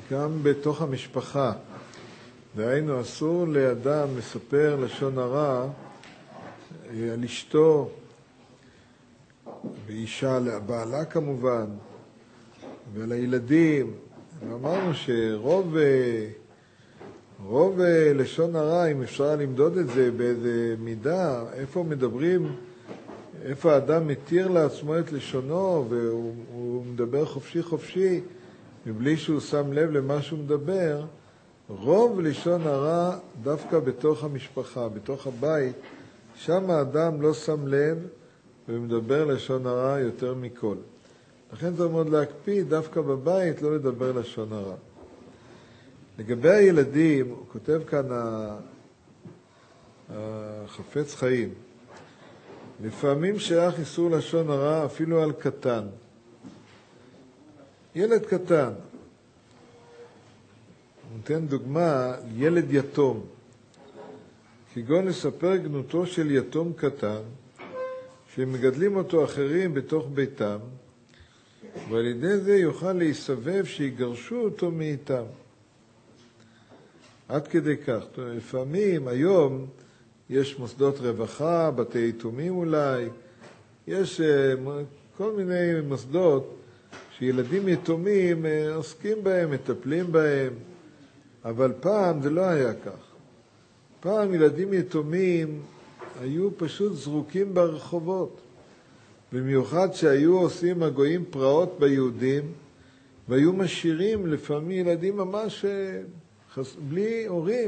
גם בתוך המשפחה. דהיינו, אסור לאדם לספר לשון הרע על אשתו, ואישה לבעלה כמובן, ועל הילדים. ואמרנו שרוב לשון הרע, אם אפשר למדוד את זה באיזה מידה, איפה מדברים, איפה האדם מתיר לעצמו את לשונו, והוא מדבר חופשי, מבלי שהוא שם לב למה שהוא מדבר, רוב לשון הרע דווקא בתוך המשפחה, בתוך הבית, שם האדם לא שם לב ומדבר לשון הרע יותר מכל. לכן צריך מאוד להקפיד דווקא בבית לא לדבר לשון הרע. לגבי הילדים, הוא כותב כאן החפץ חיים, לפעמים שייך איסור לשון הרע אפילו על קטן. ילד קטן, נותן דוגמה, ילד יתום, כגון לספר גנותו של יתום קטן, שמגדלים אותו אחרים בתוך ביתם, ועל ידי זה יוכל להיסבב שיגרשו אותו מאיתם. עד כדי כך. לפעמים, היום, יש מוסדות רווחה, בתי יתומים אולי, יש כל מיני מוסדות שילדים יתומים עוסקים בהם, מטפלים בהם, אבל פעם זה לא היה כך. פעם ילדים יתומים היו פשוט זרוקים ברחובות, במיוחד שהיו עושים הגויים פרעות ביהודים, והיו משאירים לפעמים ילדים ממש בלי הורים.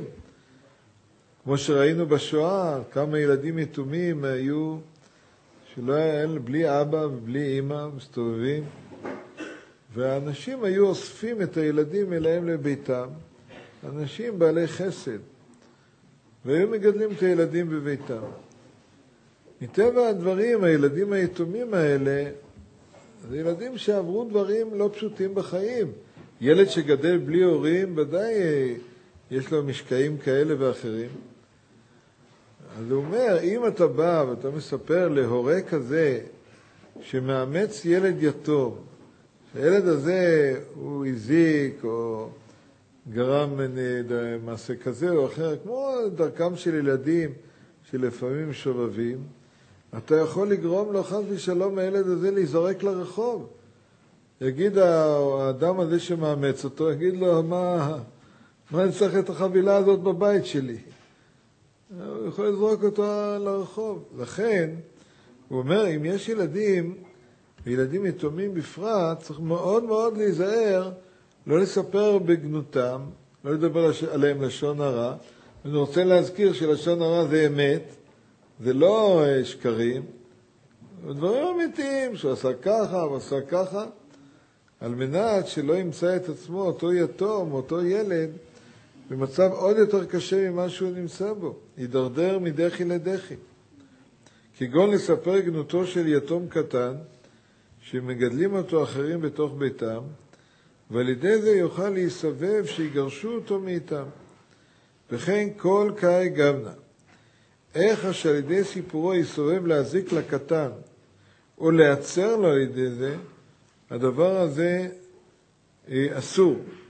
כמו שראינו בשואה, כמה ילדים יתומים היו שלא היה בלי אבא ובלי אמא מסתובבים, והאנשים היו אוספים את הילדים אליהם לביתם, אנשים בעלי חסד, והיו מגדלים את הילדים בביתם. מטבע הדברים, הילדים היתומים האלה, זה ילדים שעברו דברים לא פשוטים בחיים. ילד שגדל בלי הורים, ודאי יש לו משקעים כאלה ואחרים. אז הוא אומר, אם אתה בא ואתה מספר להורה כזה שמאמץ ילד יתום, שהילד הזה הוא הזיק או גרם מעשה כזה או אחר, כמו דרכם של ילדים שלפעמים שובבים, אתה יכול לגרום לו חס ושלום הילד הזה להיזרק לרחוב. יגיד האדם הזה שמאמץ אותו, יגיד לו, מה אני צריך את החבילה הזאת בבית שלי? הוא יכול לזרוק אותו לרחוב. לכן, הוא אומר, אם יש ילדים, וילדים יתומים בפרט, צריך מאוד מאוד להיזהר, לא לספר בגנותם, לא לדבר עליהם לשון הרע. אני רוצה להזכיר שלשון הרע זה אמת, זה לא שקרים, דברים אמיתיים, שהוא עשה ככה ועשה ככה, על מנת שלא ימצא את עצמו אותו יתום, אותו ילד, במצב עוד יותר קשה ממה שהוא נמצא בו, יידרדר מדחי לדחי. כגון לספר גנותו של יתום קטן, שמגדלים אותו אחרים בתוך ביתם, ועל ידי זה יוכל להיסבב שיגרשו אותו מאיתם. וכן כל קאי גבנה. איך שעל ידי סיפורו יסובב להזיק לקטן, או להצר לו על ידי זה, הדבר הזה אסור.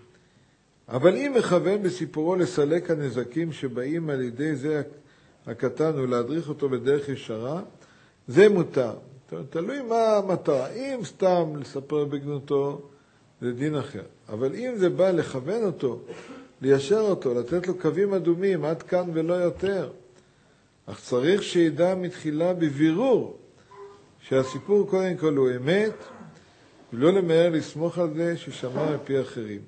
אבל אם מכוון בסיפורו לסלק הנזקים שבאים על ידי זה הקטן ולהדריך אותו בדרך ישרה, זה מותר. תלוי מה המטרה. אם סתם לספר בגנותו, זה דין אחר. אבל אם זה בא לכוון אותו, ליישר אותו, לתת לו קווים אדומים, עד כאן ולא יותר, אך צריך שידע מתחילה בבירור שהסיפור קודם כל הוא אמת, ולא למהר לסמוך על זה ששמע מפי אחרים.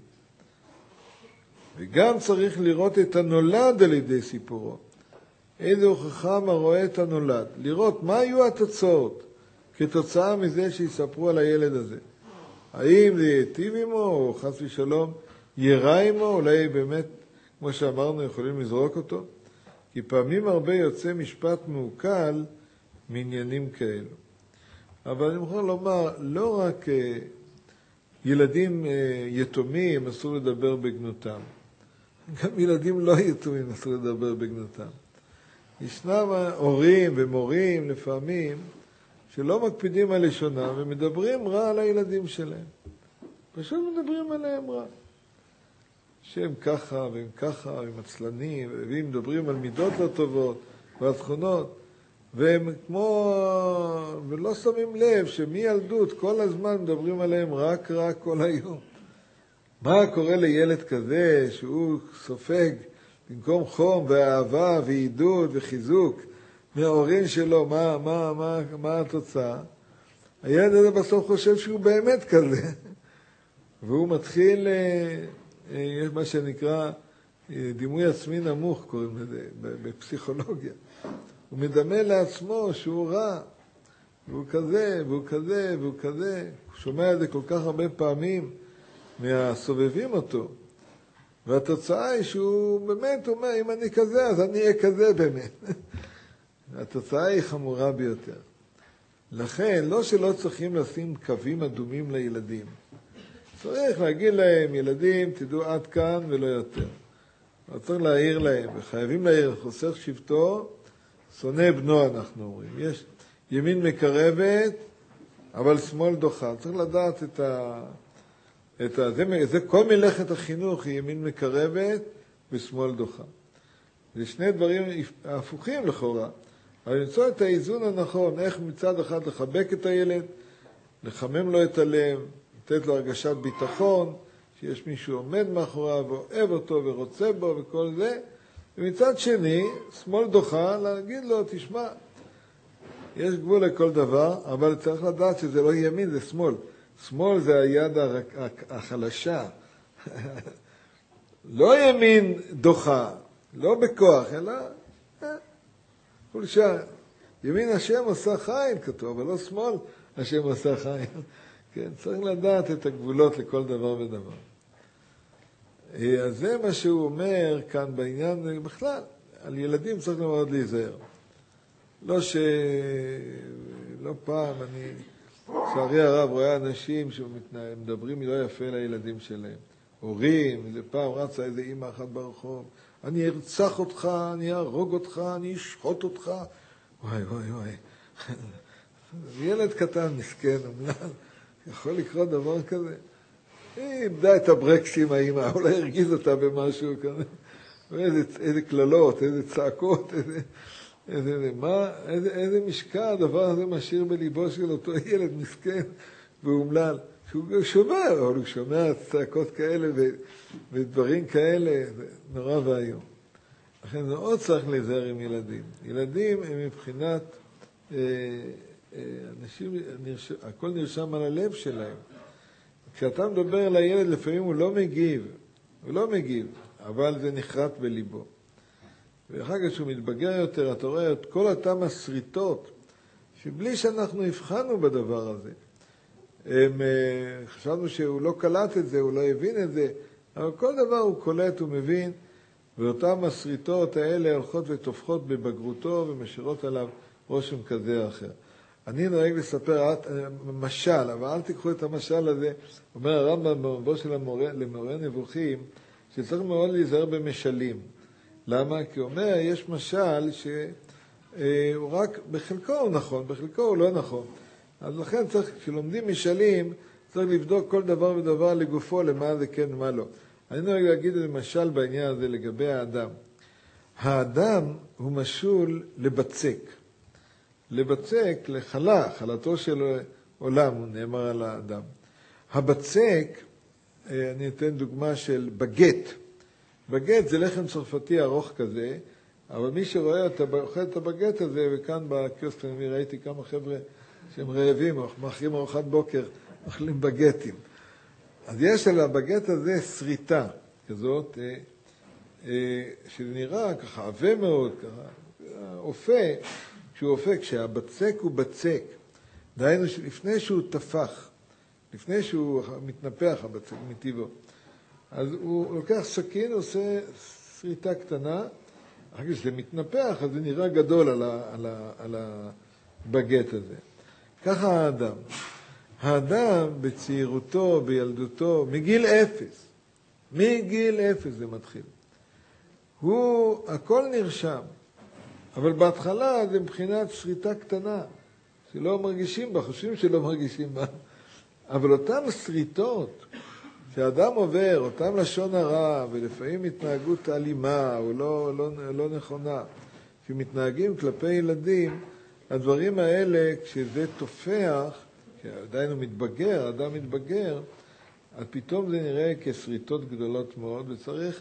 וגם צריך לראות את הנולד על ידי סיפורו. איזה חכם הרואה את הנולד. לראות מה היו התוצאות כתוצאה מזה שיספרו על הילד הזה. האם זה ייטיב עמו, או חס ושלום ירע עמו, אולי באמת, כמו שאמרנו, יכולים לזרוק אותו. כי פעמים הרבה יוצא משפט מעוקל מעניינים כאלו. אבל אני מוכן לומר, לא רק ילדים יתומים אסור לדבר בגנותם. גם ילדים לא יתומים אסור לדבר בגנותם. ישנם הורים ומורים לפעמים שלא מקפידים על לשונם ומדברים רע על הילדים שלהם. פשוט מדברים עליהם רע. שהם ככה והם ככה, והם עצלנים, והם מדברים על מידות לא טובות ועל תכונות, והם כמו, ולא שמים לב שמילדות כל הזמן מדברים עליהם רק כל היום. מה קורה לילד כזה שהוא סופג במקום חום ואהבה ועידוד וחיזוק מההורים שלו, מה התוצאה? הילד הזה בסוף חושב שהוא באמת כזה, והוא מתחיל, יש מה שנקרא דימוי עצמי נמוך, קוראים לזה, בפסיכולוגיה. הוא מדמה לעצמו שהוא רע, והוא כזה, והוא כזה, והוא כזה. הוא שומע את זה כל כך הרבה פעמים מהסובבים אותו. והתוצאה היא שהוא באמת אומר, אם אני כזה, אז אני אהיה כזה באמת. התוצאה היא חמורה ביותר. לכן, לא שלא צריכים לשים קווים אדומים לילדים. צריך להגיד להם, ילדים, תדעו עד כאן ולא יותר. אבל צריך להעיר להם, וחייבים להעיר, חוסך שבטו, שונא בנו, אנחנו אומרים. יש ימין מקרבת, אבל שמאל דוחה. צריך לדעת זה כל מלאכת החינוך היא ימין מקרבת ושמאל דוחה. זה שני דברים הפוכים לכאורה. אבל למצוא את האיזון הנכון, איך מצד אחד לחבק את הילד, לחמם לו את הלב, לתת לו הרגשת ביטחון, שיש מישהו עומד מאחוריו ואוהב אותו ורוצה בו וכל זה, ומצד שני, שמאל דוחה, להגיד לו, תשמע, יש גבול לכל דבר, אבל צריך לדעת שזה לא ימין, זה שמאל. שמאל זה היד החלשה. לא ימין דוחה, לא בכוח, אלא חולשה. ימין השם עושה חיל, כתוב, אבל לא שמאל השם עושה חיל. כן, צריך לדעת את הגבולות לכל דבר ודבר. אז זה מה שהוא אומר כאן בעניין בכלל. על ילדים צריך מאוד להיזהר. לא פעם אני, לצערי הרב, רואה אנשים שמדברים לא יפה לילדים שלהם. הורים, איזה פעם רצה איזה אמא אחת ברחוב, אני ארצח אותך, אני ארוג אותך, אני אשחוט אותך. וואי. ילד קטן, מסכן, אומלל, יכול לקרות דבר כזה. היא איבדה את הברקסים, האמא, אולי הרגיז אותה במשהו כזה. איזה כללות, איזה צעקות, איזה משקע הדבר הזה משאיר בליבו של אותו ילד מסכן ואומלל. שהוא שומע, אבל הוא שומע צעקות כאלה ודברים כאלה, נורא והיום. לכן מאוד צריך להיזהר עם ילדים. ילדים הם מבחינת אנשים, הכל נרשם על הלב שלהם. כשאתה מדבר לילד, לפעמים הוא לא מגיב, אבל זה נחרט בליבו. ואחר כך שהוא מתבגר יותר, אתה רואה את כל אותם הסריטות, שבלי שאנחנו הבחנו בדבר הזה. חשבנו שהוא לא קלט את זה, הוא לא הבין את זה, אבל כל דבר הוא קולט, הוא מבין, ואותן הסריטות האלה הולכות ותופחות בבגרותו ומשאירות עליו רושם כזה או אחר. אני נוהג לספר משל, אבל אל תיקחו את המשל הזה. אומר הרמב"ם במבוא של למורה נבוכים, שצריך מאוד להיזהר במשלים. למה? כי הוא אומר, יש משל שהוא רק בחלקו הוא נכון, בחלקו הוא לא נכון. אז לכן צריך, כשלומדים משלים, צריך לבדוק כל דבר ודבר לגופו, למה זה כן, מה לא. אני נוהג להגיד את משל בעניין הזה לגבי האדם. האדם הוא משול לבצק. לבצק, לחלה, חלתו של עולם, הוא נאמר על האדם. הבצק, אני אתן דוגמה של בגט. בגט זה לחם צרפתי ארוך כזה, אבל מי שרואה אוכל את הבגט הזה, וכאן בקיוסק אני ראיתי כמה חבר'ה שהם רעבים, מאכלים ארוחת בוקר, אוכלים בגטים. אז יש על הבגט הזה שריטה כזאת, שנראה ככה עבה מאוד, ככה, אופה, כשהוא אופה, כשהבצק הוא בצק, דהיינו לפני שהוא תפח, לפני שהוא מתנפח הבצק מטבעו, אז הוא לוקח סכין, עושה שריטה קטנה, אחרי שזה מתנפח, אז זה נראה גדול על הבגט הזה. ככה האדם. האדם בצעירותו, בילדותו, מגיל אפס זה מתחיל. הכל נרשם, אבל בהתחלה זה מבחינת שריטה קטנה, שלא מרגישים בה, חושבים שלא מרגישים בה. אבל אותן שריטות כשאדם עובר אותם לשון הרע, ולפעמים התנהגות אלימה או לא נכונה, שמתנהגים כלפי ילדים, הדברים האלה, כשזה תופח, כשעדיין הוא מתבגר, אדם מתבגר, אז פתאום זה נראה כסריטות גדולות מאוד, וצריך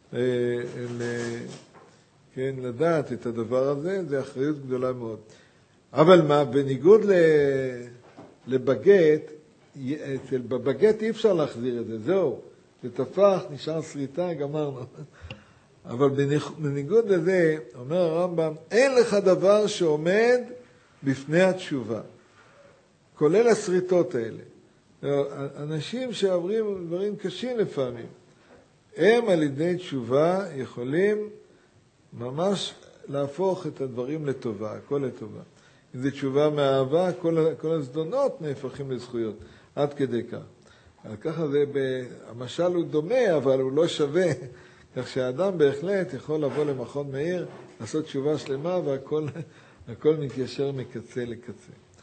לדעת את הדבר הזה, זה אחריות גדולה מאוד. אבל מה, בניגוד לבגט, בבגט אי אפשר להחזיר את זה, זהו, זה תפח, נשאר סריטה, גמרנו. אבל בניגוד לזה, אומר הרמב"ם, אין לך דבר שעומד בפני התשובה, כולל הסריטות האלה. אנשים שעוברים דברים קשים לפעמים, הם על ידי תשובה יכולים ממש להפוך את הדברים לטובה, הכל לטובה. אם זה תשובה מאהבה, כל הזדונות נהפכים לזכויות, עד כדי כך. ככה זה, המשל הוא דומה, אבל הוא לא שווה, כך שהאדם בהחלט יכול לבוא למכון מאיר, לעשות תשובה שלמה, והכל מתיישר מקצה לקצה.